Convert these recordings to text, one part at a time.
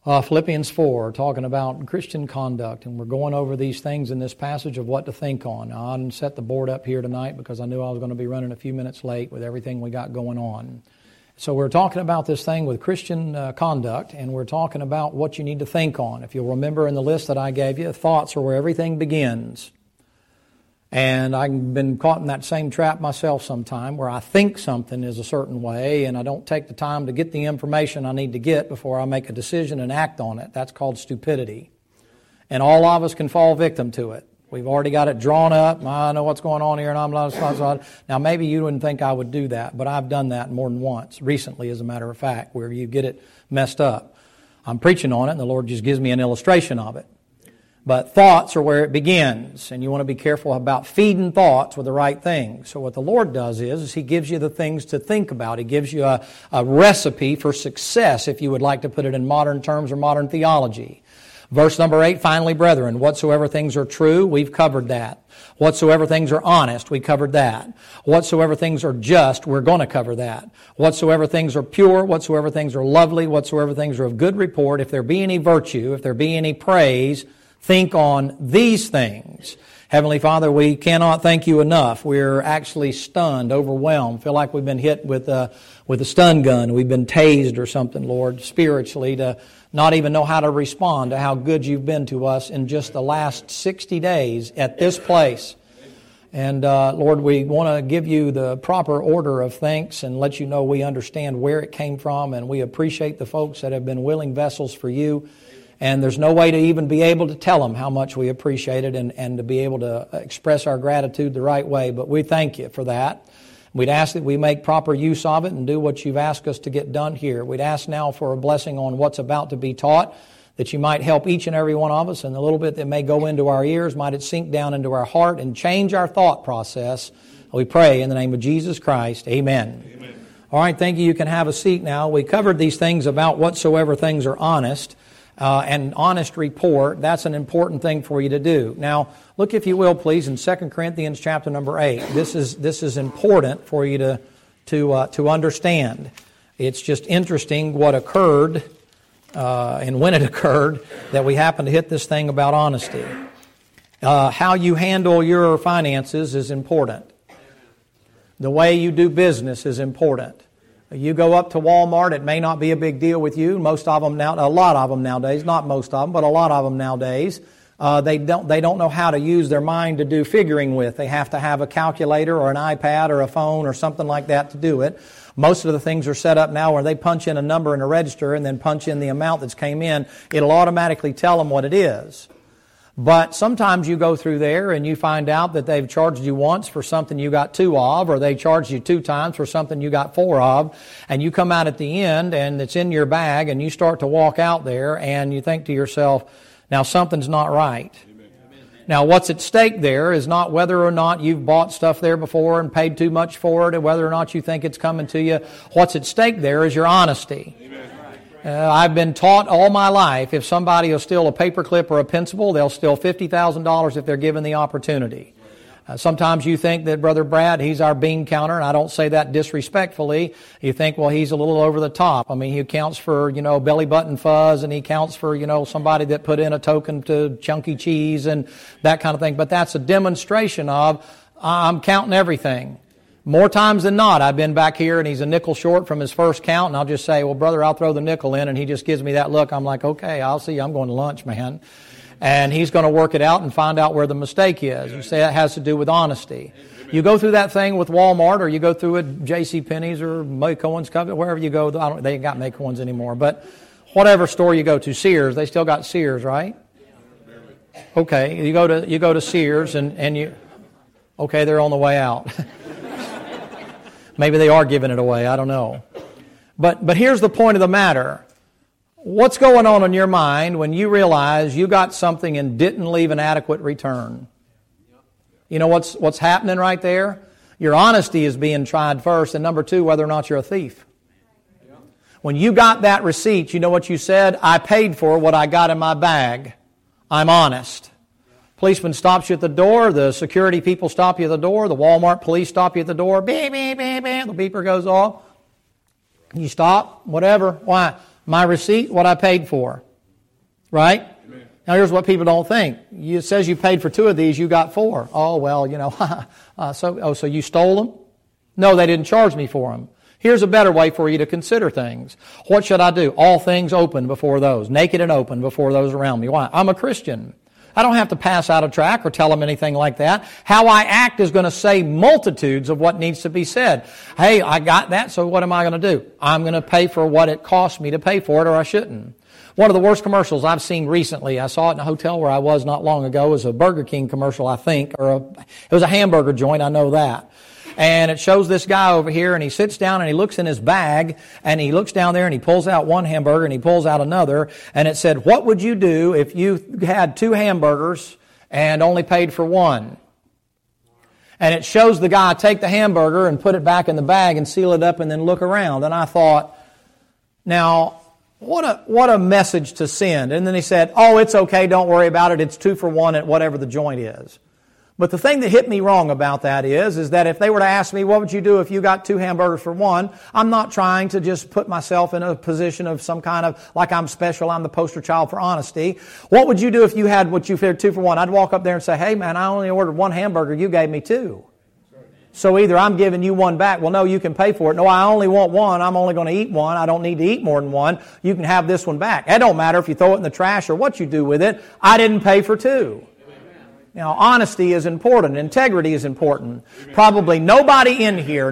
Philippians 4, talking about Christian conduct, and we're going over these things in this passage of what to think on. Now, I didn't set the board up here tonight because I knew I was going to be running a few minutes late with everything we got going on. So we're talking about this thing with Christian conduct, and we're talking about what you need to think on. If you'll remember in the list that I gave you, thoughts are where everything begins. And I've been caught in that same trap myself sometime where I think something is a certain way and I don't take the time to get the information I need to get before I make a decision and act on it. That's called stupidity. And all of us can fall victim to it. We've already got it drawn up. I know what's going on here and I'm not. Now maybe you wouldn't think I would do that, but I've done that more than once, recently as a matter of fact, where you get it messed up. I'm preaching on it and the Lord just gives me an illustration of it. But thoughts are where it begins, and you want to be careful about feeding thoughts with the right things. So what the Lord does is He gives you the things to think about. He gives you a recipe for success, if you would like to put it in modern terms or modern theology. Verse number 8, finally, brethren, whatsoever things are true, we've covered that. Whatsoever things are honest, we covered that. Whatsoever things are just, we're going to cover that. Whatsoever things are pure, whatsoever things are lovely, whatsoever things are of good report, if there be any virtue, if there be any praise, think on these things. Heavenly Father, we cannot thank you enough. We're actually stunned, overwhelmed, feel like we've been hit with a stun gun. We've been tased or something, Lord, spiritually, to not even know how to respond to how good you've been to us in just the last 60 days at this place. And Lord, we want to give you the proper order of thanks and let you know we understand where it came from, and we appreciate the folks that have been willing vessels for you. And there's no way to even be able to tell them how much we appreciate it and to be able to express our gratitude the right way. But we thank you for that. We'd ask that we make proper use of it and do what you've asked us to get done here. We'd ask now for a blessing on what's about to be taught, that you might help each and every one of us, and the little bit that may go into our ears, might it sink down into our heart and change our thought process. We pray in the name of Jesus Christ. Amen. Amen. All right, thank you. You can have a seat now. We covered these things about whatsoever things are honest. And honest report, that's an important thing for you to do. Now, look if you will, please, in 2 Corinthians chapter number 8. This is important for you to understand. It's just interesting what occurred and when it occurred that we happen to hit this thing about honesty. How you handle your finances is important. The way you do business is important. You go up to Walmart, it may not be a big deal with you. Most of them now, a lot of them nowadays, not most of them, but a lot of them nowadays, they don't know how to use their mind to do figuring with. They have to have a calculator or an iPad or a phone or something like that to do it. Most of the things are set up now where they punch in a number in a register and then punch in the amount that's came in. It'll automatically tell them what it is. But sometimes you go through there and you find out that they've charged you once for something you got 2 of, or they charged you 2 times for something you got 4 of, and you come out at the end and it's in your bag and you start to walk out there and you think to yourself, now something's not right. Amen. Now what's at stake there is not whether or not you've bought stuff there before and paid too much for it, or whether or not you think it's coming to you. What's at stake there is your honesty. Amen. I've been taught all my life, if somebody will steal a paperclip or a pencil, they'll steal $50,000 if they're given the opportunity. Sometimes you think that Brother Brad, he's our bean counter, and I don't say that disrespectfully. You think, well, he's a little over the top. I mean, he counts for, belly button fuzz, and he counts for, somebody that put in a token to Chunky Cheese and that kind of thing. But that's a demonstration of, I'm counting everything. More times than not, I've been back here and he's a nickel short from his first count, and I'll just say, well, brother, I'll throw the nickel in, and he just gives me that look. I'm like, okay, I'll see you. I'm going to lunch, man. And he's going to work it out and find out where the mistake is. You say that has to do with honesty. You go through that thing with Walmart, or you go through it JCPenney's or May Cohen's, wherever you go. They ain't got May Cohen's anymore, but whatever store you go to, Sears, they still got Sears, right? Okay, you go to Sears and you, okay, they're on the way out. Maybe they are giving it away. I don't know. But here's the point of the matter. What's going on in your mind when you realize you got something and didn't leave an adequate return? You know what's happening right there? Your honesty is being tried first, and number 2, whether or not you're a thief. When you got that receipt, you know what you said? I paid for what I got in my bag. I'm honest. Policeman stops you at the door. The security people stop you at the door. The Walmart police stop you at the door. Beep, beep, beep, beep. The beeper goes off. You stop, whatever. Why? My receipt, what I paid for. Right? Amen. Now here's what people don't think. It says you paid for 2 of these, you got 4. Oh, well, so you stole them? No, they didn't charge me for them. Here's a better way for you to consider things. What should I do? All things open before those, naked and open before those around me. Why? I'm a Christian. I don't have to pass out a tract or tell them anything like that. How I act is going to say multitudes of what needs to be said. Hey, I got that, so what am I going to do? I'm going to pay for what it costs me to pay for it, or I shouldn't. One of the worst commercials I've seen recently, I saw it in a hotel where I was not long ago, was a Burger King commercial, I think, it was a hamburger joint, I know that. And it shows this guy over here, and he sits down and he looks in his bag, and he looks down there and he pulls out one hamburger and he pulls out another, and it said, what would you do if you had 2 hamburgers and only paid for 1? And it shows the guy take the hamburger and put it back in the bag and seal it up and then look around. And I thought, now, what a message to send. And then he said, oh, it's okay, don't worry about it, it's 2 for 1 at whatever the joint is. But the thing that hit me wrong about that is that if they were to ask me, what would you do if you got 2 hamburgers for 1? I'm not trying to just put myself in a position of some kind of, like I'm special, I'm the poster child for honesty. What would you do if you had what you figured 2 for 1? I'd walk up there and say, hey man, I only ordered 1 hamburger, you gave me 2. So either I'm giving you 1 back, well no, you can pay for it. No, I only want 1, I'm only going to eat 1, I don't need to eat more than 1. You can have this one back. It don't matter if you throw it in the trash or what you do with it, I didn't pay for 2. Now, honesty is important. Integrity is important. Probably nobody in here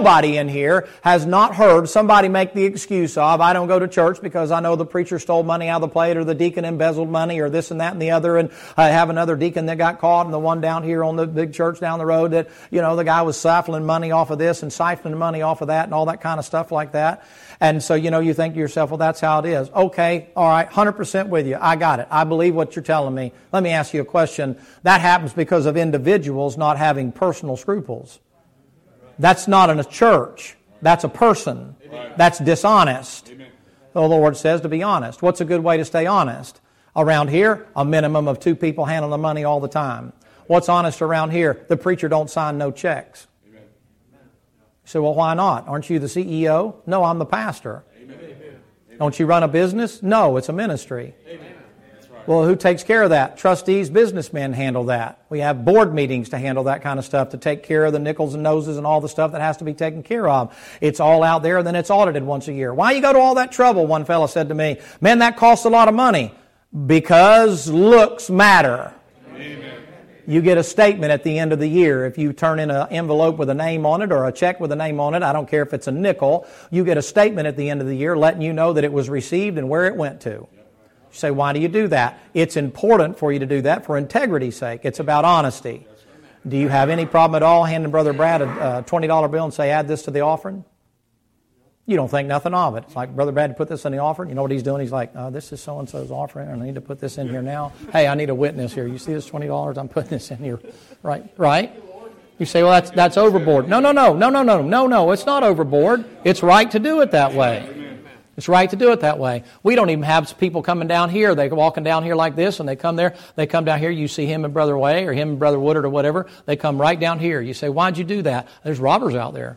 has not heard somebody make the excuse of, I don't go to church because I know the preacher stole money out of the plate, or the deacon embezzled money, or this and that and the other, and I have another deacon that got caught, and the one down here on the big church down the road that, the guy was siphoning money off of this and siphoning money off of that and all that kind of stuff like that. And so, you think to yourself, well, that's how it is. Okay, all right, 100% with you. I got it. I believe what you're telling me. Let me ask you a question. That happens because of individuals not having personal scruples. That's not in a church. That's a person. That's dishonest. The Lord says to be honest. What's a good way to stay honest? Around here, a minimum of 2 people handling the money all the time. What's honest around here? The preacher don't sign no checks. You say, well, why not? Aren't you the CEO? No, I'm the pastor. Amen. Don't you run a business? No, it's a ministry. Amen. Well, who takes care of that? Trustees, businessmen handle that. We have board meetings to handle that kind of stuff, to take care of the nickels and noses and all the stuff that has to be taken care of. It's all out there, and then it's audited once a year. Why you go to all that trouble? One fellow said to me, man, that costs a lot of money. Because looks matter. Amen. You get a statement at the end of the year. If you turn in an envelope with a name on it or a check with a name on it, I don't care if it's a nickel, you get a statement at the end of the year letting you know that it was received and where it went to. You say, why do you do that? It's important for you to do that for integrity's sake. It's about honesty. Do you have any problem at all handing Brother Brad a $20 bill and say, add this to the offering? You don't think nothing of it. It's like, Brother Brad, put this in the offering. You know what he's doing? He's like, this is so-and-so's offering, and I need to put this in here now. Hey, I need a witness here. You see this $20? I'm putting this in here. Right? You say, well, that's overboard. No. It's not overboard. It's right to do it that way. It's right to do it that way. We don't even have people coming down here. They're walking down here like this, and they come down here. You see him and Brother Way or him and Brother Woodard or whatever. They come right down here. You say, why'd you do that? There's robbers out there.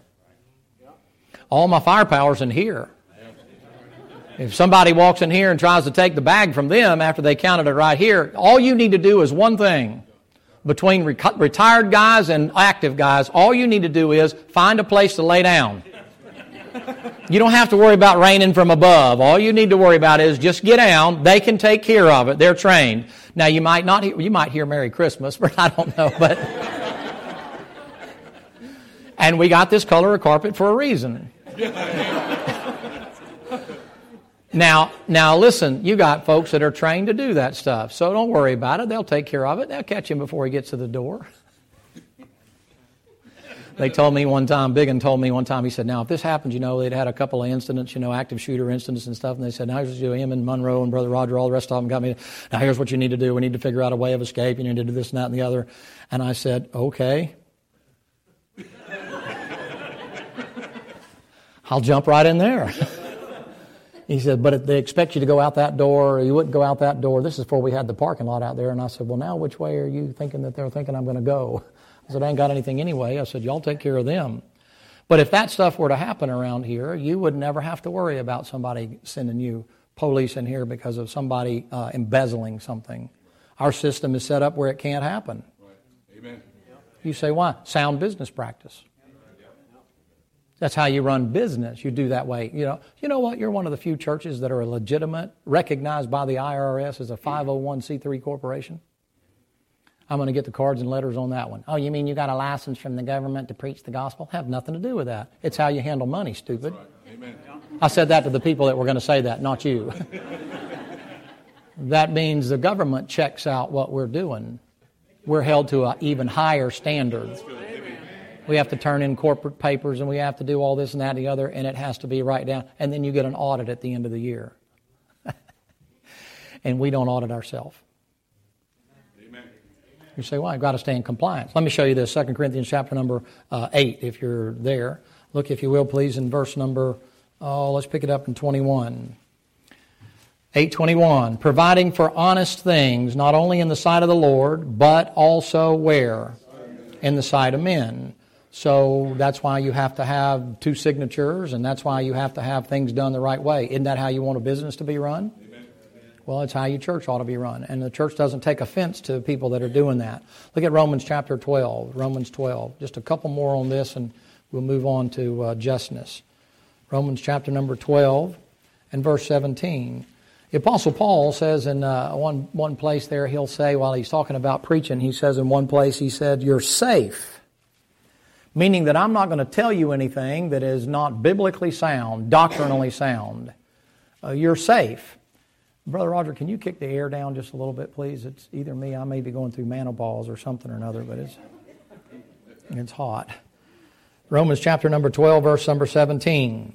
All my firepower's in here. If somebody walks in here and tries to take the bag from them after they counted it right here, all you need to do is one thing. Between retired guys and active guys, all you need to do is find a place to lay down. You don't have to worry about raining from above. All you need to worry about is just get down. They can take care of it. They're trained. Now, you might hear Merry Christmas, but I don't know. But and we got this color of carpet for a reason. Now, listen, you got folks that are trained to do that stuff, so don't worry about it. They'll take care of it. They'll catch him before he gets to the door. They told me one time, Biggin told me one time, he said, now, if this happens, they'd had a couple of incidents, active shooter incidents and stuff, and they said, now, here's what you do. Him and Monroe and Brother Roger, all the rest of them got me. Now, here's what you need to do. We need to figure out a way of escape. You need to do this and that and the other. And I said, okay. I'll jump right in there. He said, but if they expect you to go out that door, or you wouldn't go out that door. This is before we had the parking lot out there. And I said, well, now which way are you thinking that they're thinking I'm going to go? I said, I ain't got anything anyway. I said, y'all take care of them. But if that stuff were to happen around here, you would never have to worry about somebody sending you police in here because of somebody embezzling something. Our system is set up where it can't happen. Right. Amen. You say, why? Sound business practice. That's how you run business. You do that way. You know what? You're one of the few churches that are legitimate, recognized by the IRS as a 501c3 corporation. I'm going to get the cards and letters on that one. Oh, you mean you got a license from the government to preach the gospel? Have nothing to do with that. It's how you handle money, stupid. That's right. Amen. I said that to the people that were going to say that, not you. That means the government checks out what we're doing. We're held to an even higher standard. We have to turn in corporate papers, and we have to do all this and that and the other, and it has to be right down. And then you get an audit at the end of the year. And we don't audit ourselves. You say, well, I've got to stay in compliance. Let me show you this, 2 Corinthians chapter number 8, if you're there. Look, if you will, please, in verse number, let's pick it up in 21. 8:21, providing for honest things, not only in the sight of the Lord, but also where? In the sight of men. So that's why you have to have 2 signatures, and that's why you have to have things done the right way. Isn't that how you want a business to be run? Well, it's how your church ought to be run. And the church doesn't take offense to people that are doing that. Look at Romans chapter 12. Romans 12. Just a couple more on this and we'll move on to justness. Romans chapter number 12 and verse 17. The Apostle Paul says in one place there, he'll say while he's talking about preaching, he says in one place, he said, you're safe. Meaning that I'm not going to tell you anything that is not biblically sound, doctrinally sound. You're safe. Brother Roger, can you kick the air down just a little bit, please? It's either me, I may be going through menopause or something or another, but it's hot. Romans chapter number 12, verse number 17.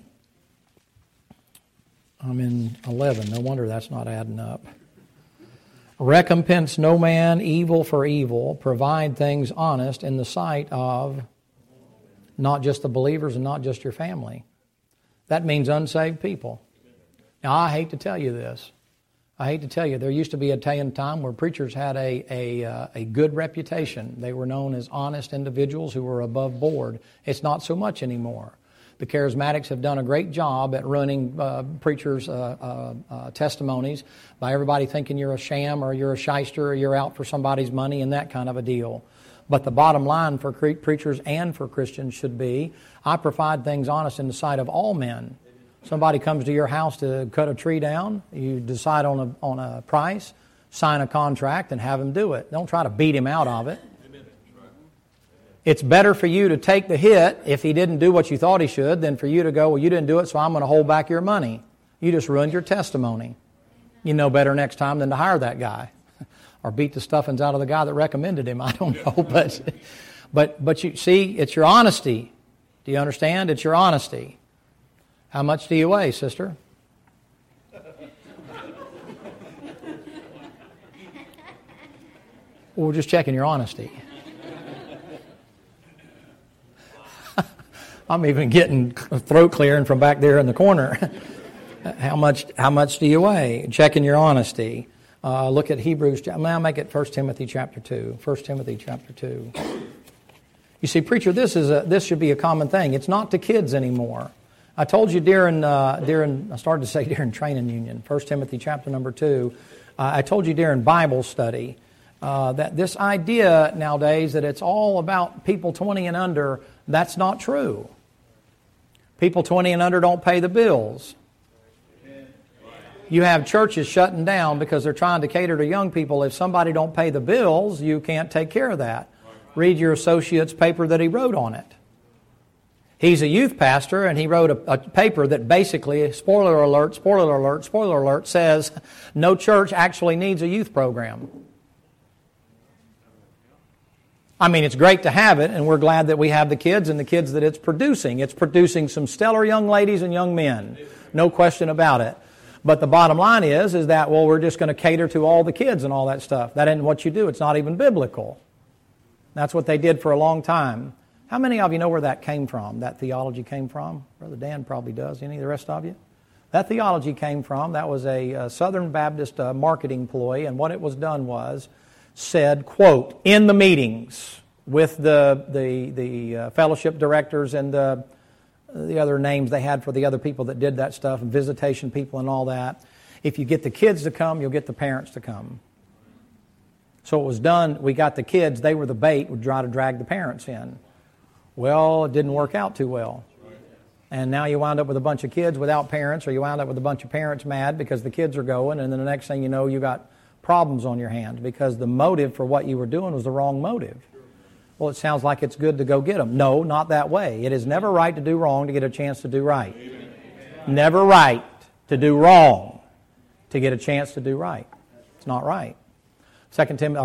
I'm in 11. No wonder that's not adding up. Recompense no man evil for evil. Provide things honest in the sight of not just the believers and not just your family. That means unsaved people. Now, I hate to tell you this. There used to be a time where preachers had a good reputation. They were known as honest individuals who were above board. It's not so much anymore. The charismatics have done a great job at running preachers' testimonies by everybody thinking you're a sham or you're a shyster or you're out for somebody's money and that kind of a deal. But the bottom line for preachers and for Christians should be, I provide things honest in the sight of all men. Somebody comes to your house to cut a tree down, you decide on a price, sign a contract, and have him do it. Don't try to beat him out of it. It's better for you to take the hit if he didn't do what you thought he should than for you to go, well, you didn't do it, so I'm going to hold back your money. You just ruined your testimony. You know better next time than to hire that guy or beat the stuffings out of the guy that recommended him. I don't know, but you see, it's your honesty. Do you understand? It's your honesty. How much do you weigh, sister? Well, we're just checking your honesty. I'm even getting throat clearing from back there in the corner. How much do you weigh? Checking your honesty. Look at Hebrews. I'll make it 1 Timothy chapter 2. 1 Timothy chapter 2. You see, preacher, this should be a common thing. It's not to kids anymore. I told you during training union, 1 Timothy chapter number 2, I told you during Bible study that this idea nowadays that it's all about people 20 and under, that's not true. People 20 and under don't pay the bills. You have churches shutting down because they're trying to cater to young people. If somebody don't pay the bills, you can't take care of that. Read your associate's paper that he wrote on it. He's a youth pastor, and he wrote a paper that basically, spoiler alert, says no church actually needs a youth program. I mean, it's great to have it, and we're glad that we have the kids and the kids that it's producing. It's producing some stellar young ladies and young men. No question about it. But the bottom line is that, well, we're just going to cater to all the kids and all that stuff. That isn't what you do. It's not even biblical. That's what they did for a long time. How many of you know where that came from, that theology came from? Brother Dan probably does. Any of the rest of you? That theology came from, that was a Southern Baptist marketing ploy, and what it was done was said, quote, in the meetings with the fellowship directors and the other names they had for the other people that did that stuff, and visitation people and all that. If you get the kids to come, you'll get the parents to come. So it was done, we got the kids, they were the bait, would try to drag the parents in. Well, it didn't work out too well. And now you wound up with a bunch of kids without parents, or you wound up with a bunch of parents mad because the kids are going, and then the next thing you know, you got problems on your hands because the motive for what you were doing was the wrong motive. Well, it sounds like it's good to go get them. No, not that way. It is never right to do wrong to get a chance to do right. Amen. Never right to do wrong to get a chance to do right. It's not right. 1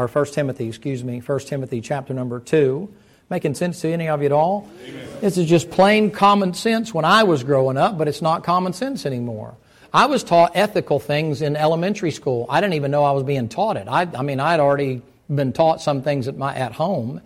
Timothy chapter number 2. Making sense to any of you at all? Amen. This is just plain common sense when I was growing up, but it's not common sense anymore. I was taught ethical things in elementary school. I didn't even know I was being taught it. I mean, I'd already been taught some things at home.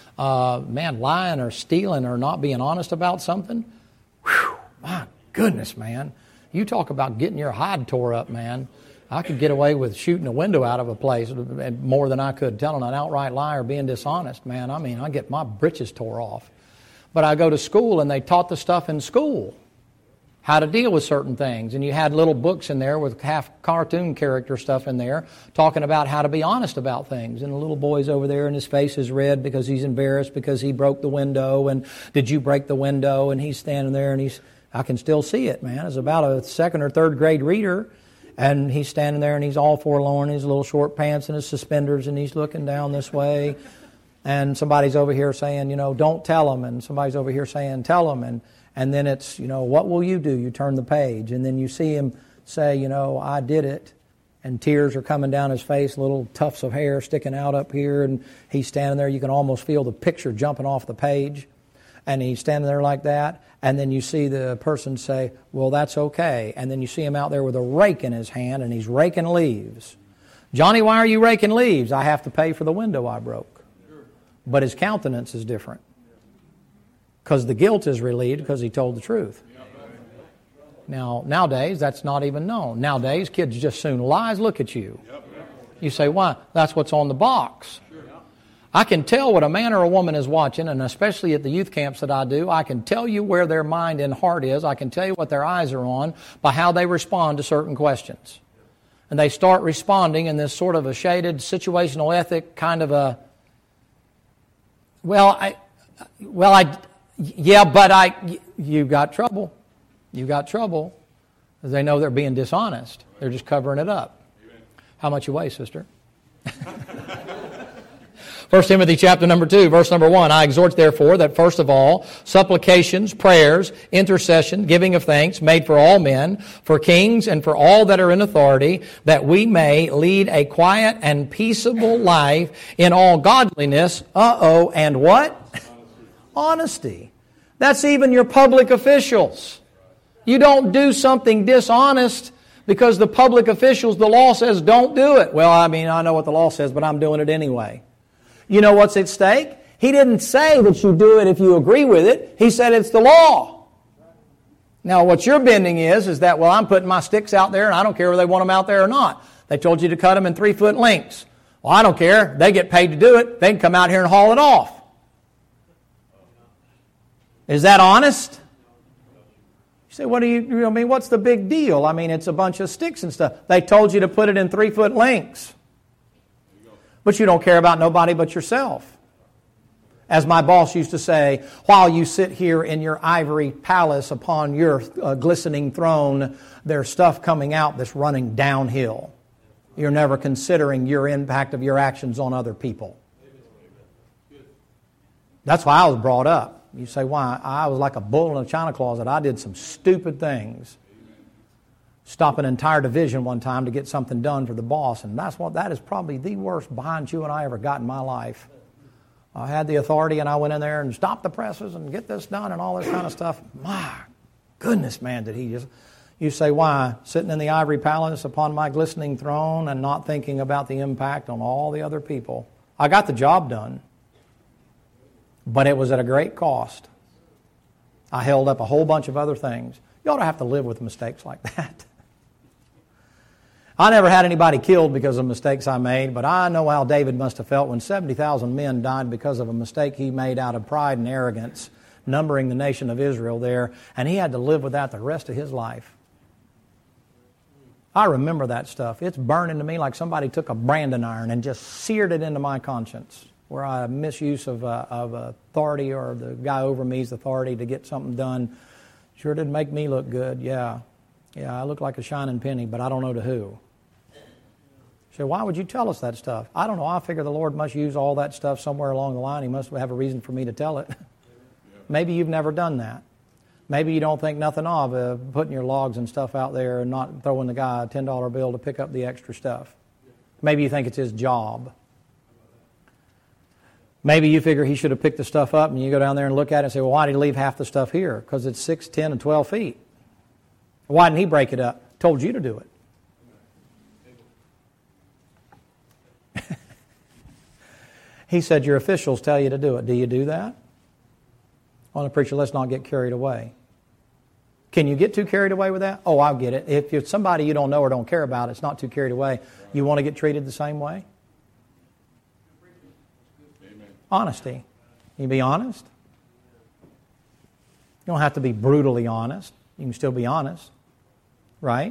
Lying or stealing or not being honest about something. Whew, my goodness, man. You talk about getting your hide tore up, man. I could get away with shooting a window out of a place more than I could telling an outright lie or being dishonest, man. I mean, I get my britches tore off. But I go to school and they taught the stuff in school, how to deal with certain things. And you had little books in there with half cartoon character stuff in there talking about how to be honest about things. And the little boy's over there and his face is red because he's embarrassed because he broke the window. And did you break the window? And he's standing there and I can still see it, man. It's about a second or third grade reader. And he's standing there and he's all forlorn, his little short pants and his suspenders, and he's looking down this way. And somebody's over here saying, don't tell him. And somebody's over here saying, tell him. And then it's, what will you do? You turn the page. And then you see him say, I did it. And tears are coming down his face, little tufts of hair sticking out up here. And he's standing there. You can almost feel the picture jumping off the page. And he's standing there like that. And then you see the person say, well, that's okay. And then you see him out there with a rake in his hand, and he's raking leaves. Johnny, why are you raking leaves? I have to pay for the window I broke. But his countenance is different. Because the guilt is relieved because he told the truth. Now, nowadays, that's not even known. Nowadays, kids just soon lies. Look at you. You say, why? That's what's on the box. I can tell what a man or a woman is watching, and especially at the youth camps that I do, I can tell you where their mind and heart is. I can tell you what their eyes are on by how they respond to certain questions. And they start responding in this sort of a shaded situational ethic kind of a, you got trouble. You got trouble. Because they know they're being dishonest. They're just covering it up. Amen. How much you weigh, sister? 1 Timothy chapter number 2, verse number 1, I exhort therefore that first of all, supplications, prayers, intercession, giving of thanks made for all men, for kings and for all that are in authority, that we may lead a quiet and peaceable life in all godliness, and what? Honesty. That's even your public officials. You don't do something dishonest because the public officials, the law says don't do it. Well, I know what the law says, but I'm doing it anyway. You know what's at stake? He didn't say that you do it if you agree with it. He said it's the law. Now, what you're bending is that, well, I'm putting my sticks out there and I don't care whether they want them out there or not. They told you to cut them in 3-foot lengths. Well, I don't care. They get paid to do it. They can come out here and haul it off. Is that honest? You say, what's the big deal? It's a bunch of sticks and stuff. They told you to put it in 3-foot lengths. But you don't care about nobody but yourself. As my boss used to say, while you sit here in your ivory palace upon your glistening throne, there's stuff coming out that's running downhill. You're never considering your impact of your actions on other people. That's why I was brought up. You say, why? I was like a bull in a china closet. I did some stupid things. Stop an entire division one time to get something done for the boss, and that is probably the worst behind chewing I ever got in my life. I had the authority, and I went in there and stopped the presses and get this done and all this kind of stuff. My goodness, man, did he just... You say, why? Sitting in the ivory palace upon my glistening throne and not thinking about the impact on all the other people. I got the job done, but it was at a great cost. I held up a whole bunch of other things. You ought to have to live with mistakes like that. I never had anybody killed because of mistakes I made, but I know how David must have felt when 70,000 men died because of a mistake he made out of pride and arrogance, numbering the nation of Israel there, and he had to live with that the rest of his life. I remember that stuff. It's burning to me like somebody took a branding iron and just seared it into my conscience, where I misuse of authority or the guy over me's authority to get something done. Sure didn't make me look good. Yeah, I look like a shining penny, but I don't know to who. So why would you tell us that stuff? I don't know. I figure the Lord must use all that stuff somewhere along the line. He must have a reason for me to tell it. Maybe you've never done that. Maybe you don't think nothing of putting your logs and stuff out there and not throwing the guy a $10 bill to pick up the extra stuff. Maybe you think it's his job. Maybe you figure he should have picked the stuff up, and you go down there and look at it and say, well, why did he leave half the stuff here? Because it's 6, 10, and 12 feet. Why didn't he break it up? Told you to do it. He said your officials tell you to do it. Do you do that? On the preacher, let's not get carried away. Can you get too carried away with that? Oh, I'll get it. If it's somebody you don't know or don't care about, it's not too carried away. You want to get treated the same way? Amen. Honesty. You be honest. You don't have to be brutally honest. You can still be honest. Right?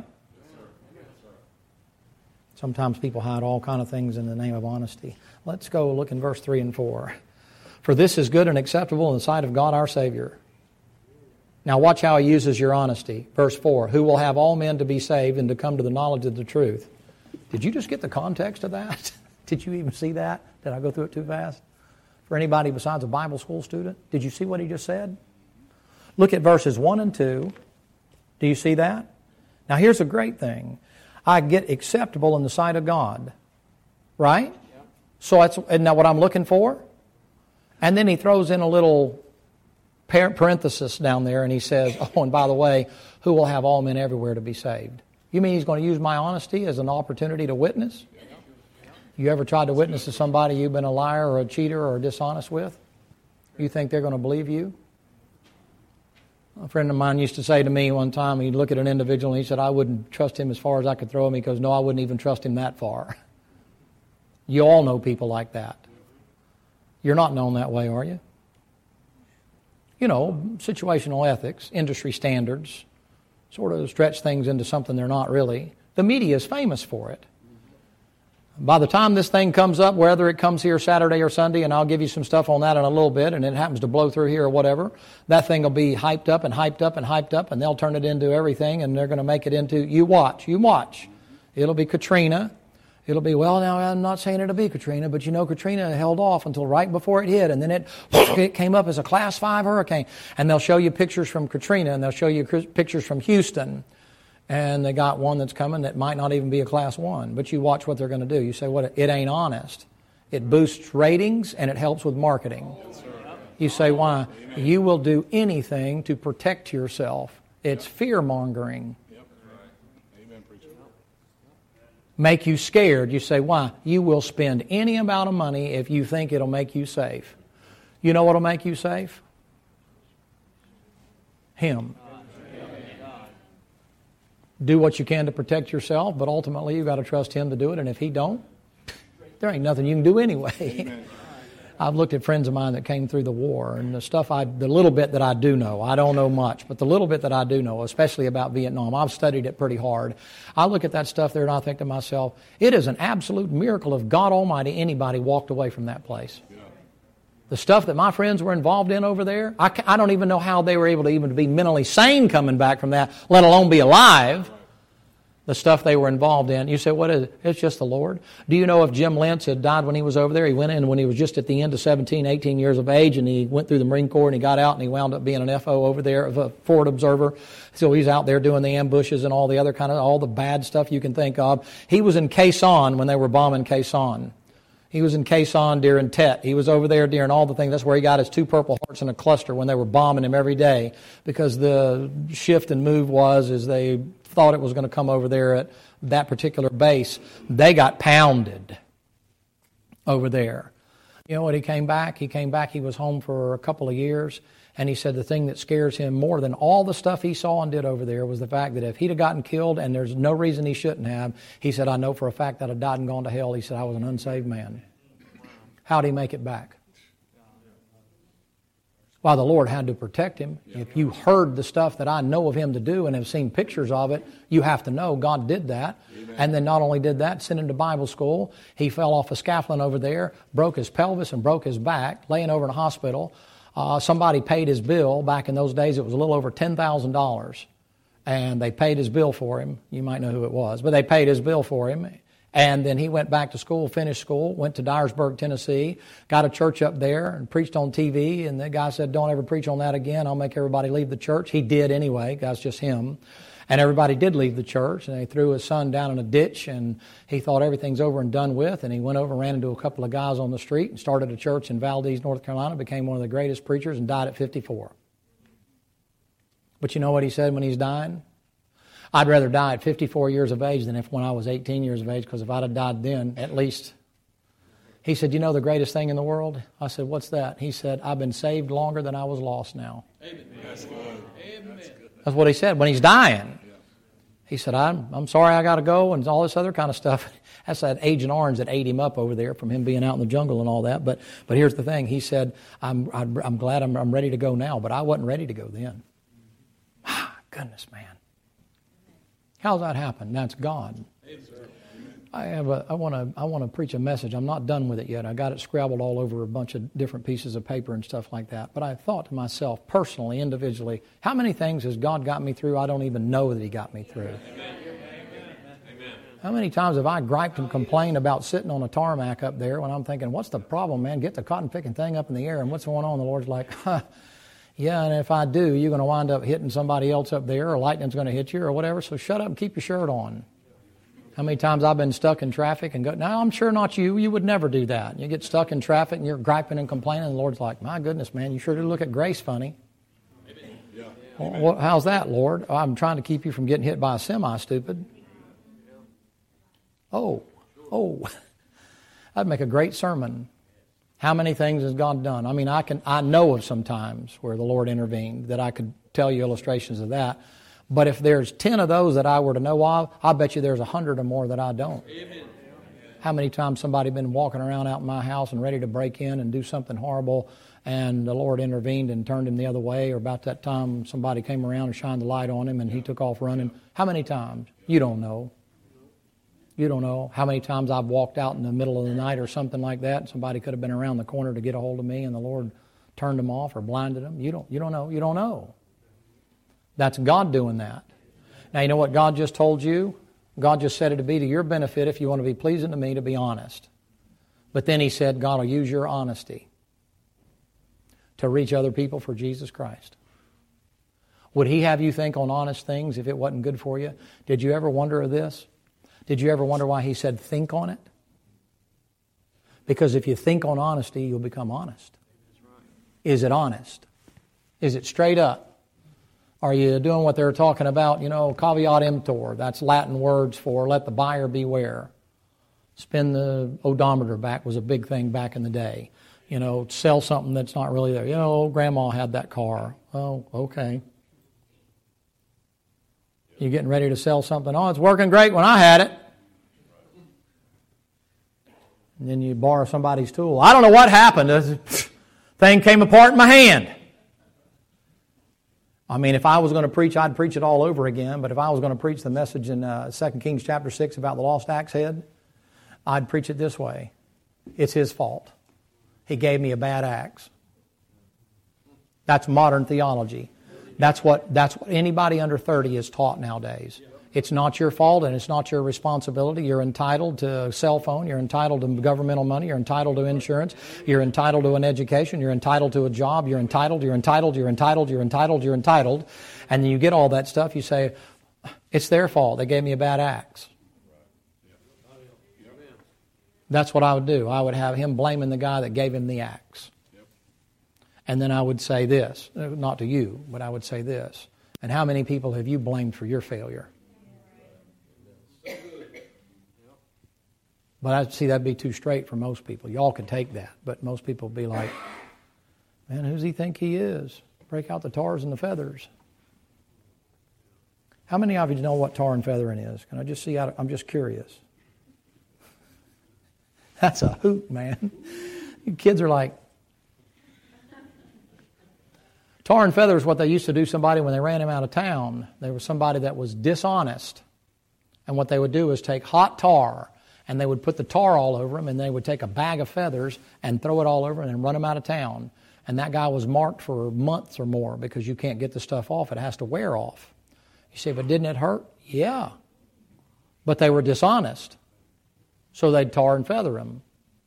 Sometimes people hide all kind of things in the name of honesty. Let's go look in verse 3 and 4. For this is good and acceptable in the sight of God our Savior. Now watch how he uses your honesty. Verse 4, who will have all men to be saved and to come to the knowledge of the truth. Did you just get the context of that? Did you even see that? Did I go through it too fast? For anybody besides a Bible school student, did you see what he just said? Look at verses 1 and 2. Do you see that? Now here's a great thing. I get acceptable in the sight of God. Right? Yep. So isn't that what I'm looking for? And then he throws in a little parenthesis down there and he says, oh, and by the way, who will have all men everywhere to be saved? You mean he's going to use my honesty as an opportunity to witness? You ever tried to witness to somebody you've been a liar or a cheater or dishonest with? You think they're going to believe you? A friend of mine used to say to me one time, he'd look at an individual and he said, I wouldn't trust him as far as I could throw him. He goes, no, I wouldn't even trust him that far. You all know people like that. You're not known that way, are you? You know, situational ethics, industry standards, sort of stretch things into something they're not really. The media is famous for it. By the time this thing comes up, whether it comes here Saturday or Sunday, and I'll give you some stuff on that in a little bit, and it happens to blow through here or whatever, that thing will be hyped up and hyped up and hyped up, and they'll turn it into everything, and they're going to make it into, you watch. It'll be Katrina. It'll be, well, now I'm not saying it'll be Katrina, but you know Katrina held off until right before it hit, and then it came up as a Class 5 hurricane. And they'll show you pictures from Katrina, and they'll show you pictures from Houston. And they got one that's coming that might not even be a Class 1. But you watch what they're going to do. You say, what? It ain't honest. It boosts ratings, and it helps with marketing. You say, why? You will do anything to protect yourself. It's fear-mongering. Make you scared. You say, why? You will spend any amount of money if you think it'll make you safe. You know what'll make you safe? Him. Do what you can to protect yourself, but ultimately you've got to trust Him to do it, and if He don't, there ain't nothing you can do anyway. I've looked at friends of mine that came through the war, and the little bit that I do know, I don't know much, but the little bit that I do know, especially about Vietnam, I've studied it pretty hard. I look at that stuff there and I think to myself, it is an absolute miracle if God Almighty, anybody walked away from that place. Yeah. The stuff that my friends were involved in over there, I don't even know how they were able to even be mentally sane coming back from that, let alone be alive. The stuff they were involved in. You say, what is it? It's just the Lord. Do you know if Jim Lentz had died when he was over there? He went in when he was just at the end of 17, 18 years of age, and he went through the Marine Corps, and he got out, and he wound up being an FO over there, a forward observer. So he's out there doing the ambushes and all the other all the bad stuff you can think of. He was in Khe Sanh when they were bombing Khe Sanh. He was in Khe Sanh during Tet. He was over there during all the things. That's where he got his 2 Purple Hearts in a cluster when they were bombing him every day, because the shift and move was as they thought it was going to come over there at that particular base. They got pounded over there. You know what, he came back. He was home for a couple of years, and he said the thing that scares him more than all the stuff he saw and did over there was the fact that if he'd have gotten killed, and there's no reason he shouldn't have, he said, I know for a fact that I'd died and gone to hell. He said, I was an unsaved man. How'd he make it back? Why, the Lord had to protect him. If you heard the stuff that I know of him to do and have seen pictures of it, you have to know God did that. Amen. And then not only did that, sent him to Bible school. He fell off a scaffolding over there, broke his pelvis and broke his back, laying over in a hospital. Somebody paid his bill. Back in those days, it was a little over $10,000. And they paid his bill for him. You might know who it was, but they paid his bill for him. And then he went back to school, finished school, went to Dyersburg, Tennessee, got a church up there and preached on TV. And the guy said, don't ever preach on that again. I'll make everybody leave the church. He did anyway. That's just him. And everybody did leave the church. And they threw his son down in a ditch. And he thought everything's over and done with. And he went over and ran into a couple of guys on the street and started a church in Valdez, North Carolina, became one of the greatest preachers and died at 54. But you know what he said when he's dying? I'd rather die at 54 years of age than when I was 18 years of age, because if I'd have died then, at least. He said, you know the greatest thing in the world? I said, what's that? He said, I've been saved longer than I was lost now. Amen. That's what he said when he's dying. He said, I'm sorry I got to go and all this other kind of stuff. That's that Agent Orange that ate him up over there from him being out in the jungle and all that. But here's the thing. He said, I'm glad I'm ready to go now, but I wasn't ready to go then. Goodness, man. How's that happen? That's God. I want to preach a message. I'm not done with it yet. I got it scrabbled all over a bunch of different pieces of paper and stuff like that. But I thought to myself, personally, individually, how many things has God got me through I don't even know that He got me through? Amen. How many times have I griped and complained about sitting on a tarmac up there when I'm thinking, what's the problem, man? Get the cotton picking thing up in the air, and what's going on? The Lord's like, yeah, and if I do, you're going to wind up hitting somebody else up there, or lightning's going to hit you, or whatever, so shut up and keep your shirt on. How many times I've been stuck in traffic and go, no, I'm sure not you. You would never do that. You get stuck in traffic and you're griping and complaining, and the Lord's like, my goodness, man, you sure do look at grace funny. Yeah. Well, how's that, Lord? I'm trying to keep you from getting hit by a semi, stupid. Oh, that'd make a great sermon. How many things has God done? I mean, I know of some times where the Lord intervened that I could tell you illustrations of that. But if there's 10 of those that I were to know of, I bet you there's 100 or more that I don't. Amen. How many times somebody been walking around out in my house and ready to break in and do something horrible, and the Lord intervened and turned him the other way, or about that time somebody came around and shined the light on him and he took off running? How many times? You don't know. You don't know how many times I've walked out in the middle of the night or something like that, and somebody could have been around the corner to get a hold of me, and the Lord turned them off or blinded them. You don't know. You don't know. That's God doing that. Now, you know what God just told you? God just said it to be to your benefit, if you want to be pleasing to me, to be honest. But then He said God will use your honesty to reach other people for Jesus Christ. Would He have you think on honest things if it wasn't good for you? Did you ever wonder of this? Did you ever wonder why He said think on it? Because if you think on honesty, you'll become honest. Is it honest? Is it straight up? Are you doing what they're talking about, caveat emptor? That's Latin words for let the buyer beware. Spin the odometer back was a big thing back in the day. Sell something that's not really there. Grandma had that car. Oh, okay. You're getting ready to sell something. Oh, it's working great when I had it. And then you borrow somebody's tool. I don't know what happened. This thing came apart in my hand. I mean, if I was going to preach, I'd preach it all over again. But if I was going to preach the message in 2 Kings chapter 6 about the lost axe head, I'd preach it this way. It's his fault. He gave me a bad axe. That's modern theology. That's what anybody under 30 is taught nowadays. It's not your fault and it's not your responsibility. You're entitled to a cell phone. You're entitled to governmental money. You're entitled to insurance. You're entitled to an education. You're entitled to a job. You're entitled. And then you get all that stuff. You say, it's their fault. They gave me a bad axe. That's what I would do. I would have him blaming the guy that gave him the axe. And then I would say this, not to you, but I would say this. And how many people have you blamed for your failure? But I see that'd be too straight for most people. Y'all can take that, but most people would be like, man, who's he think he is? Break out the tars and the feathers. How many of you know what tar and feathering is? Can I just see? I'm just curious. That's a hoot, man. You kids are like, Tar and feather is what they used to do somebody when they ran him out of town. There was somebody that was dishonest. And what they would do is take hot tar, and they would put the tar all over him, and they would take a bag of feathers and throw it all over him and run him out of town. And that guy was marked for months or more because you can't get the stuff off. It has to wear off. You say, but didn't it hurt? Yeah. But they were dishonest. So they'd tar and feather him.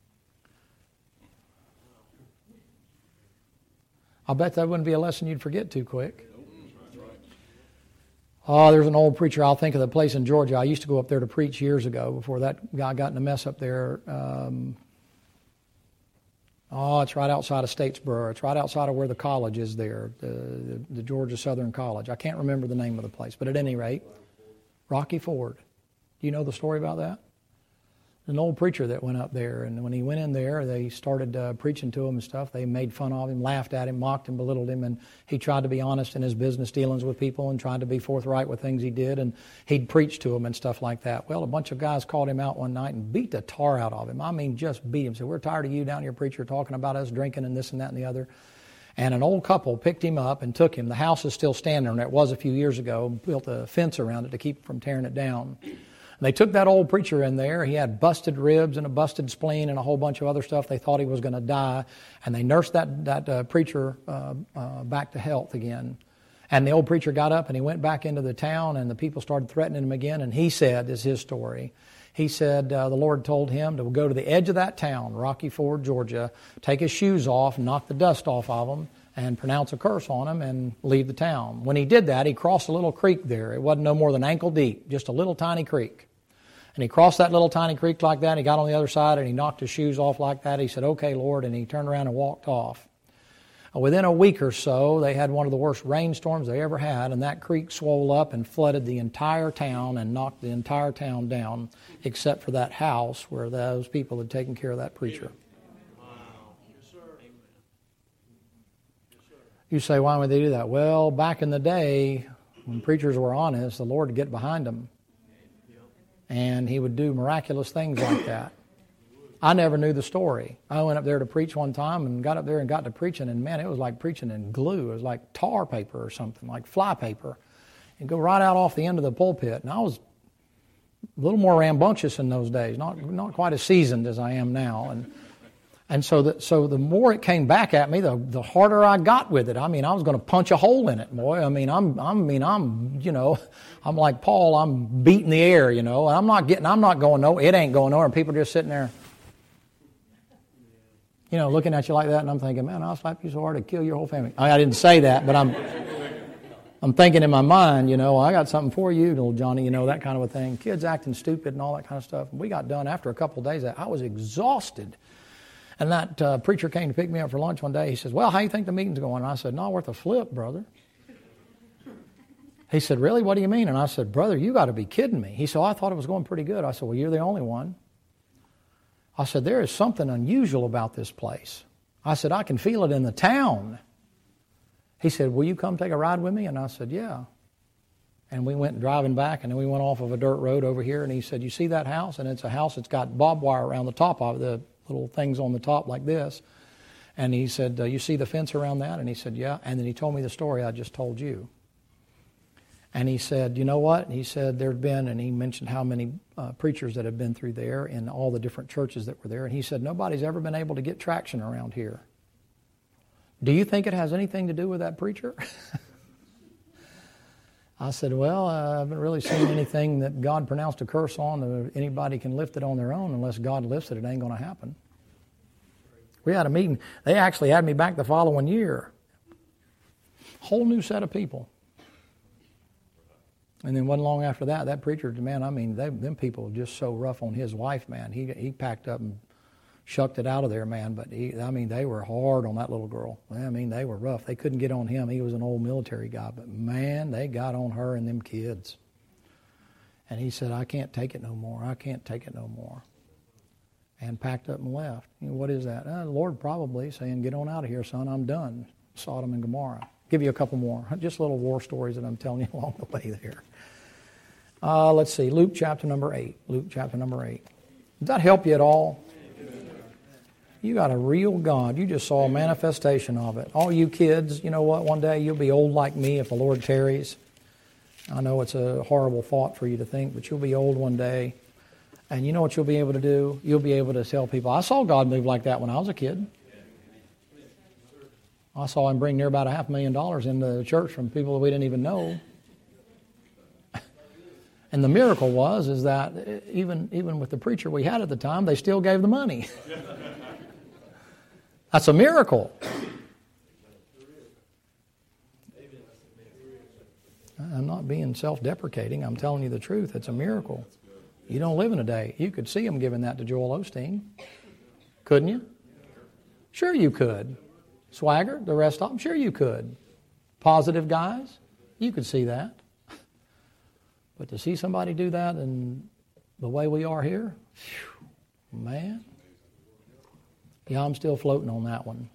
I'll bet that wouldn't be a lesson you'd forget too quick. Oh, there's an old preacher. I'll think of the place in Georgia. I used to go up there to preach years ago before that guy got in a mess up there. It's right outside of Statesboro. It's right outside of where the college is there, the Georgia Southern College. I can't remember the name of the place, but at any rate, Rocky Ford. Do you know the story about that? An old preacher that went up there, and when he went in there, they started preaching to him and stuff. They made fun of him, laughed at him, mocked him, belittled him, and he tried to be honest in his business dealings with people and tried to be forthright with things he did, and he'd preach to them and stuff like that. Well, a bunch of guys called him out one night and beat the tar out of him. I mean, just beat him. Said, we're tired of you down here, preacher, talking about us drinking and this and that and the other. And an old couple picked him up and took him. The house is still standing there. It was a few years ago. Built a fence around it to keep from tearing it down. And they took that old preacher in there. He had busted ribs and a busted spleen and a whole bunch of other stuff. They thought he was going to die. And they nursed that preacher back to health again. And the old preacher got up and he went back into the town, and the people started threatening him again. And he said, this is his story, he said the Lord told him to go to the edge of that town, Rocky Ford, Georgia, take his shoes off and knock the dust off of them and pronounce a curse on him and leave the town. When he did that, he crossed a little creek there. It wasn't no more than ankle deep, just a little tiny creek. And he crossed that little tiny creek like that. He got on the other side and he knocked his shoes off like that. He said, okay, Lord, and he turned around and walked off. Within a week or so, they had one of the worst rainstorms they ever had, and that creek swelled up and flooded the entire town and knocked the entire town down, except for that house where those people had taken care of that preacher. You say, why would they do that? Well, back in the day, when preachers were honest, the Lord would get behind them. And he would do miraculous things like that. I never knew the story. I went up there to preach one time and got up there and got to preaching, and man, it was like preaching in glue. It was like tar paper or something, like fly paper. And go right out off the end of the pulpit. And I was a little more rambunctious in those days, not quite as seasoned as I am now. And so the more it came back at me, the harder I got with it. I mean, I was going to punch a hole in it, boy. I'm like Paul. I'm beating the air, and I'm not going nowhere. It ain't going nowhere. And people are just sitting there, looking at you like that. And I'm thinking, man, I'll slap you so hard to kill your whole family. I didn't say that, but I'm thinking in my mind, I got something for you, little Johnny, that kind of a thing. Kids acting stupid and all that kind of stuff. And we got done after a couple of days. I was exhausted. And that preacher came to pick me up for lunch one day. He says, well, how do you think the meeting's going? And I said, not worth a flip, brother. He said, really? What do you mean? And I said, brother, you got to be kidding me. He said, I thought it was going pretty good. I said, well, you're the only one. I said, there is something unusual about this place. I said, I can feel it in the town. He said, will you come take a ride with me? And I said, yeah. And we went driving back, and then we went off of a dirt road over here, and he said, you see that house? And it's a house that's got barbed wire around the top of it, the little things on the top like this. And he said, you see the fence around that? And he said, yeah. And then he told me the story I just told you. And he said, you know what? He said there'd been, and he mentioned how many preachers that had been through there and all the different churches that were there. And he said, nobody's ever been able to get traction around here. Do you think it has anything to do with that preacher? I said, well, I haven't really seen anything that God pronounced a curse on that anybody can lift it on their own. Unless God lifts it, it ain't going to happen. We had a meeting. They actually had me back the following year. Whole new set of people. And then wasn't long after that, that preacher, man, them people were just so rough on his wife, man. He packed up and shucked it out of there, man. But they were hard on that little girl. They were rough. They couldn't get on him. He was an old military guy. But, man, they got on her and them kids. And he said, I can't take it no more. I can't take it no more. And packed up and left. What is that? The Lord probably saying, get on out of here, son. I'm done. Sodom and Gomorrah. Give you a couple more. Just little war stories that I'm telling you along the way there. Let's see. Luke chapter number 8. Luke chapter number 8. Does that help you at all? You got a real God. You just saw a manifestation of it. All you kids, you know what? One day you'll be old like me if the Lord tarries. I know it's a horrible thought for you to think, but you'll be old one day. And you know what you'll be able to do? You'll be able to tell people, I saw God move like that when I was a kid. I saw Him bring near about $500,000 into the church from people that we didn't even know. And the miracle is that even with the preacher we had at the time, they still gave the money. That's a miracle. I'm not being self-deprecating. I'm telling you the truth. It's a miracle. You don't live in a day. You could see them giving that to Joel Osteen. Couldn't you? Sure you could. Swagger, the rest of them, sure you could. Positive guys, you could see that. But to see somebody do that in the way we are here, whew, man. Yeah, I'm still floating on that one.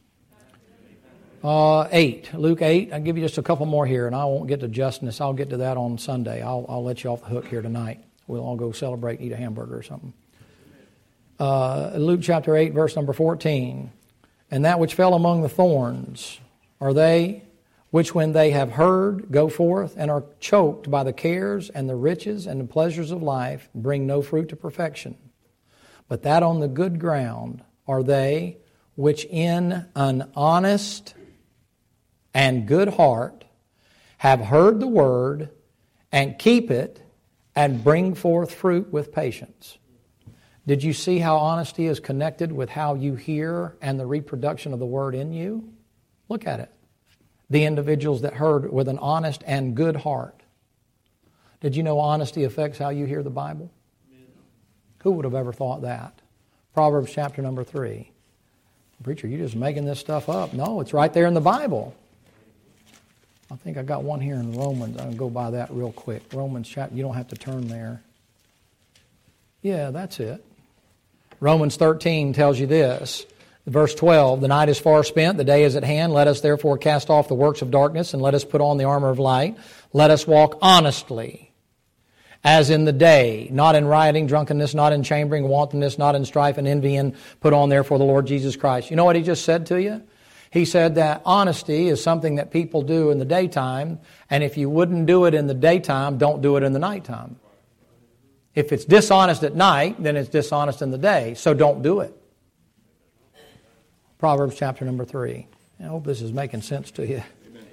8, Luke 8. I'll give you just a couple more here, and I won't get to justness. I'll get to that on Sunday. I'll let you off the hook here tonight. We'll all go celebrate and eat a hamburger or something. Luke chapter 8, verse number 14. And that which fell among the thorns are they which when they have heard go forth and are choked by the cares and the riches and the pleasures of life, bring no fruit to perfection. But that on the good ground are they which in an honest and good heart have heard the word and keep it and bring forth fruit with patience. Did you see how honesty is connected with how you hear and the reproduction of the word in you? Look at it. The individuals that heard with an honest and good heart. Did you know honesty affects how you hear the Bible? Who would have ever thought that? Proverbs chapter number 3. Preacher, you're just making this stuff up. No, it's right there in the Bible. I think I got one here in Romans. I'm going to go by that real quick. Romans chapter, you don't have to turn there. Yeah, that's it. Romans 13 tells you this. Verse 12, the night is far spent, the day is at hand. Let us therefore cast off the works of darkness and let us put on the armor of light. Let us walk honestly as in the day, not in rioting, drunkenness, not in chambering, wantonness, not in strife and envying. Put on therefore the Lord Jesus Christ. You know what he just said to you? He said that honesty is something that people do in the daytime, and if you wouldn't do it in the daytime, don't do it in the nighttime. If it's dishonest at night, then it's dishonest in the day, so don't do it. Proverbs chapter number 3. I hope this is making sense to you.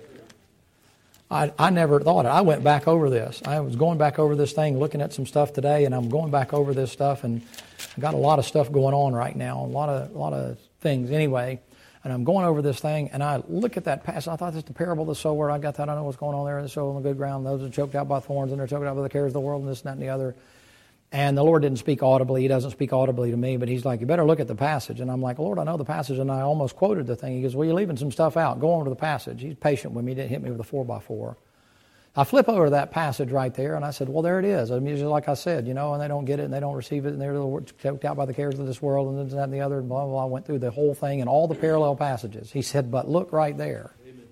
I never thought it. I went back over this. I was going back over this thing, looking at some stuff today, and I'm going back over this stuff, and I've got a lot of stuff going on right now, a lot of things anyway. And I'm going over this thing, and I look at that passage. I thought this is the parable of the sower. I got that. I know what's going on there. The sower on the good ground. Those are choked out by thorns, and they're choked out by the cares of the world, and this, and that, and the other. And the Lord didn't speak audibly. He doesn't speak audibly to me, but He's like, you better look at the passage. And I'm like, Lord, I know the passage, and I almost quoted the thing. He goes, well, you're leaving some stuff out. Go on to the passage. He's patient with me. He didn't hit me with a 4x4. I flip over to that passage right there, and I said, well, there it is. I mean, just like I said, you know, and they don't get it, and they don't receive it, and they're choked out by the cares of this world, and this, that, and the other, and blah, blah, blah. I went through the whole thing and all the parallel passages. He said, but look right there. Amen.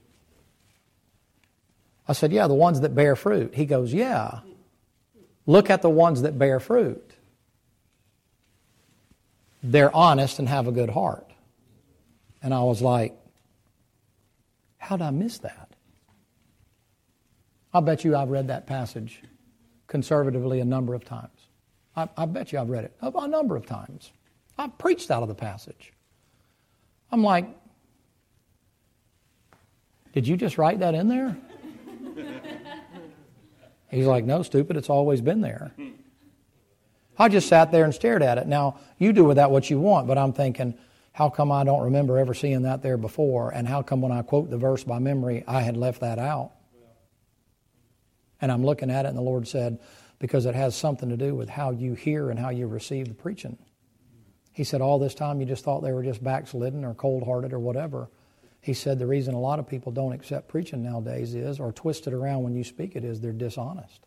I said, yeah, the ones that bear fruit. He goes, yeah. Look at the ones that bear fruit. They're honest and have a good heart. And I was like, how did I miss that? I bet you I've read that passage conservatively a number of times. I bet you I've read it a number of times. I've preached out of the passage. I'm like, did you just write that in there? He's like, no, stupid, it's always been there. I just sat there and stared at it. Now, you do with that what you want, but I'm thinking, how come I don't remember ever seeing that there before? And how come when I quote the verse by memory, I had left that out? And I'm looking at it, and the Lord said, because it has something to do with how you hear and how you receive the preaching. He said, all this time you just thought they were just backslidden or cold-hearted or whatever. He said the reason a lot of people don't accept preaching nowadays is, or twist it around when you speak it, is they're dishonest.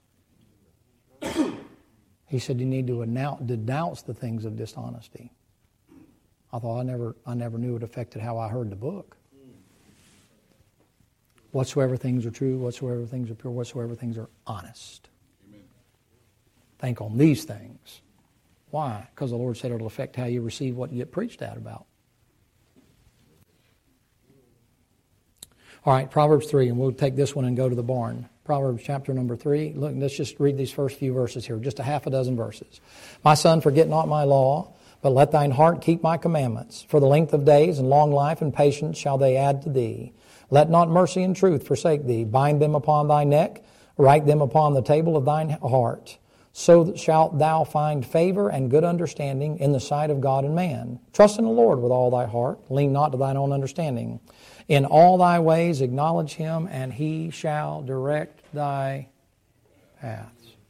He said you need to denounce the things of dishonesty. I thought I never knew it affected how I heard the book. Whatsoever things are true, whatsoever things are pure, whatsoever things are honest. Amen. Think on these things. Why? Because the Lord said it'll affect how you receive what you get preached at about. All right, Proverbs 3, and we'll take this one and go to the barn. Proverbs chapter number 3. Look, let's just read these first few verses here, just a half a dozen verses. My son, forget not my law, but let thine heart keep my commandments. For the length of days and long life and patience shall they add to thee. Let not mercy and truth forsake thee. Bind them upon thy neck, write them upon the table of thine heart. So shalt thou find favor and good understanding in the sight of God and man. Trust in the Lord with all thy heart. Lean not to thine own understanding. In all thy ways acknowledge him, and he shall direct thy paths.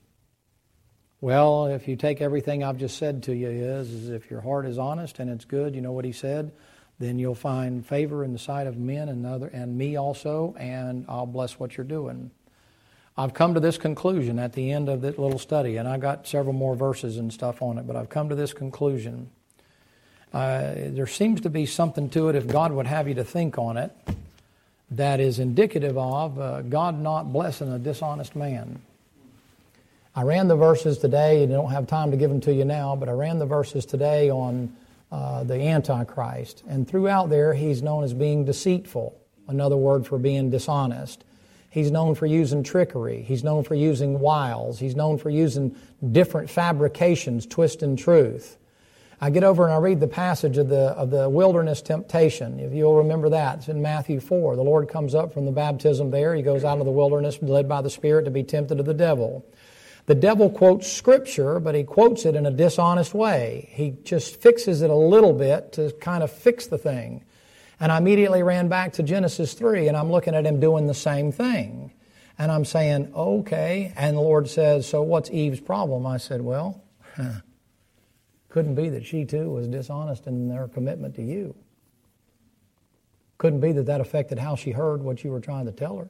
Well, if you take everything I've just said to you is if your heart is honest and it's good, you know what he said, then you'll find favor in the sight of men and me also, and I'll bless what you're doing. I've come to this conclusion at the end of this little study, and I got several more verses and stuff on it, but I've come to this conclusion. There seems to be something to it, if God would have you to think on it, that is indicative of God not blessing a dishonest man. I ran the verses today, and I don't have time to give them to you now, but I ran the verses today on the Antichrist. And throughout there, he's known as being deceitful, another word for being dishonest. He's known for using trickery. He's known for using wiles. He's known for using different fabrications, twisting truth. I get over and I read the passage of the wilderness temptation. If you'll remember that, it's in Matthew 4. The Lord comes up from the baptism there. He goes out into the wilderness led by the Spirit to be tempted of the devil. The devil quotes Scripture, but he quotes it in a dishonest way. He just fixes it a little bit to kind of fix the thing. And I immediately ran back to Genesis 3, and I'm looking at him doing the same thing. And I'm saying, okay. And the Lord says, so what's Eve's problem? I said, well, couldn't be that she too was dishonest in their commitment to you. Couldn't be that affected how she heard what you were trying to tell her.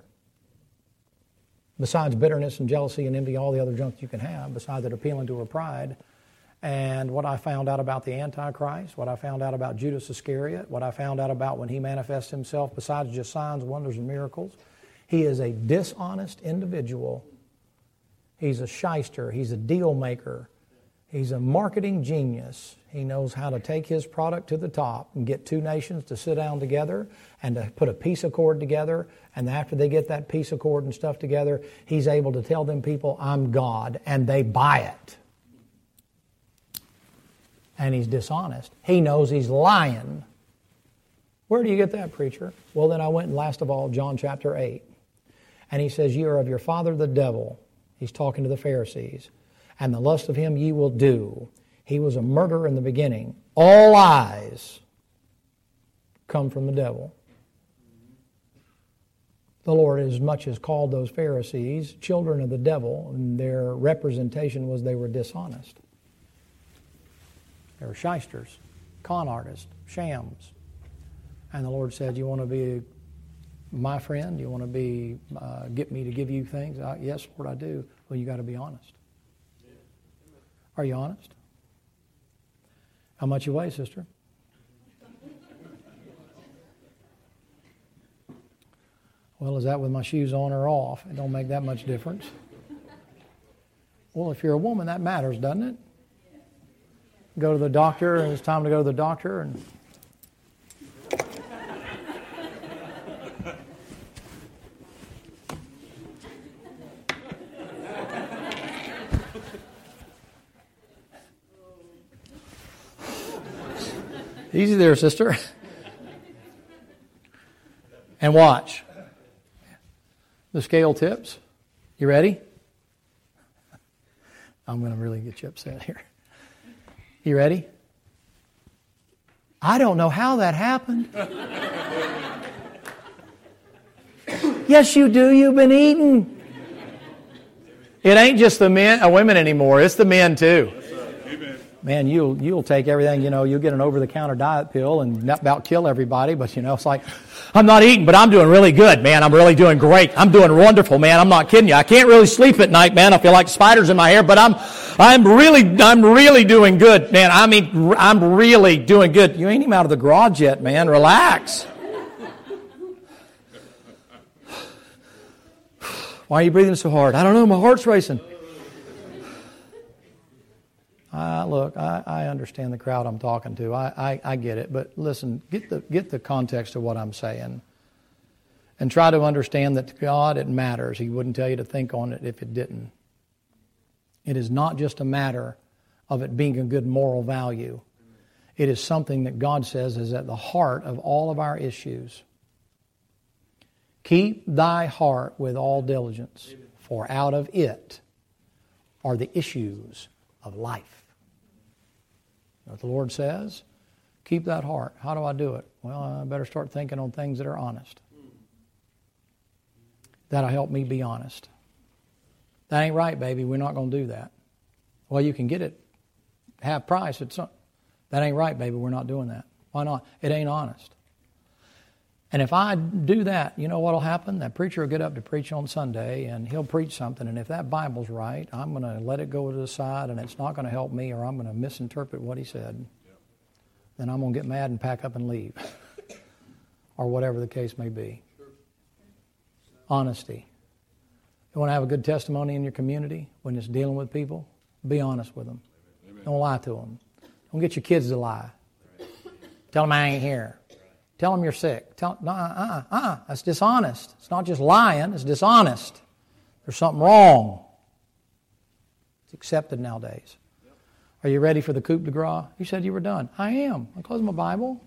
Besides bitterness and jealousy and envy, all the other junk you can have, besides it appealing to her pride. And what I found out about the Antichrist, what I found out about Judas Iscariot, what I found out about when he manifests himself, besides just signs, wonders, and miracles, he is a dishonest individual. He's a shyster. He's a deal maker. He's a marketing genius. He knows how to take his product to the top and get two nations to sit down together and to put a peace accord together. And after they get that peace accord and stuff together, he's able to tell them people, I'm God, and they buy it. And he's dishonest. He knows he's lying. Where do you get that, preacher? Well, then I went and last of all, John chapter 8. And he says, you are of your father the devil. He's talking to the Pharisees. And the lust of him ye will do. He was a murderer in the beginning. All lies come from the devil. The Lord as much as called those Pharisees children of the devil, and their representation was they were dishonest. They were shysters, con artists, shams. And the Lord said, you want to be my friend? You want to be get me to give you things? Yes, Lord, I do. Well, you got to be honest. Are you honest? How much you weigh, sister? Well, is that with my shoes on or off? It don't make that much difference. Well, if you're a woman, that matters, doesn't it? Go to the doctor, and it's time to go to the doctor, and easy there, sister. And watch. The scale tips. You ready? I'm going to really get you upset here. You ready? I don't know how that happened. Yes, you do. You've been eating. It ain't just the women anymore. It's the men too. Man, you'll take everything, you'll get an over-the-counter diet pill and about kill everybody, but it's like, I'm not eating, but I'm doing really good, man. I'm really doing great. I'm doing wonderful, man. I'm not kidding you. I can't really sleep at night, man. I feel like spiders in my hair, but I'm really doing good, man. I mean, I'm really doing good. You ain't even out of the garage yet, man. Relax. Why are you breathing so hard? I don't know. My heart's racing. Look, I understand the crowd I'm talking to. I get it. But listen, get the context of what I'm saying. And try to understand that to God it matters. He wouldn't tell you to think on it if it didn't. It is not just a matter of it being a good moral value. It is something that God says is at the heart of all of our issues. Keep thy heart with all diligence, for out of it are the issues of life. What the Lord says, keep that heart. How do I do it? Well, I better start thinking on things that are honest. That'll help me be honest. That ain't right, baby. We're not going to do that. Well, you can get it half price. That ain't right, baby. We're not doing that. Why not? It ain't honest. And if I do that, you know what will happen? That preacher will get up to preach on Sunday, and he'll preach something, and if that Bible's right, I'm going to let it go to the side, and it's not going to help me, or I'm going to misinterpret what he said. Then I'm going to get mad and pack up and leave. Or whatever the case may be. Honesty. You want to have a good testimony in your community when it's dealing with people? Be honest with them. Amen. Don't lie to them. Don't get your kids to lie. Tell them I ain't here. Tell them you're sick. That's dishonest. It's not just lying, it's dishonest. There's something wrong. It's accepted nowadays. Are you ready for the coup de grace? You said you were done. I am. I closed my Bible.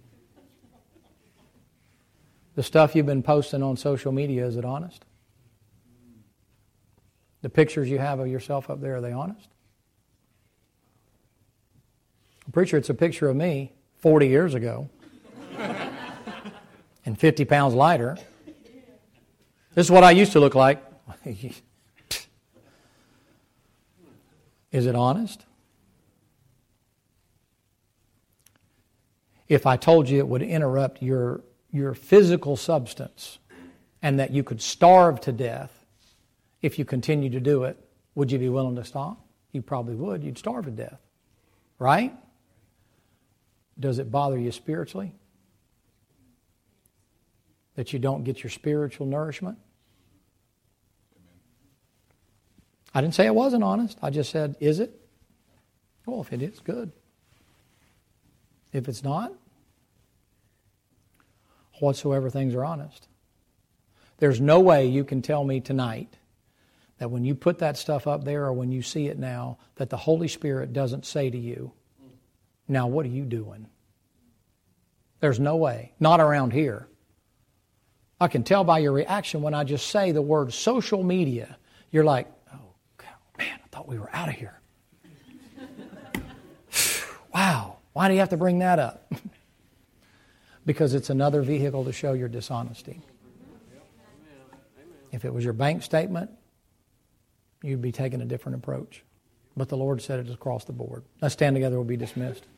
The stuff you've been posting on social media, is it honest? The pictures you have of yourself up there, are they honest? Preacher, it's a picture of me 40 years ago and 50 pounds lighter. This is what I used to look like. Is it honest? If I told you it would interrupt your physical substance and that you could starve to death if you continue to do it, would you be willing to stop? You probably would. You'd starve to death. Right? Does it bother you spiritually? That you don't get your spiritual nourishment? I didn't say it wasn't honest. I just said, is it? Well, if it is, good. If it's not, whatsoever things are honest. There's no way you can tell me tonight that when you put that stuff up there or when you see it now, that the Holy Spirit doesn't say to you, now what are you doing? There's no way. Not around here. I can tell by your reaction when I just say the word social media. You're like, oh, man, I thought we were out of here. Wow, why do you have to bring that up? Because it's another vehicle to show your dishonesty. If it was your bank statement, you'd be taking a different approach. But the Lord said it across the board. Let's stand together, we'll be dismissed.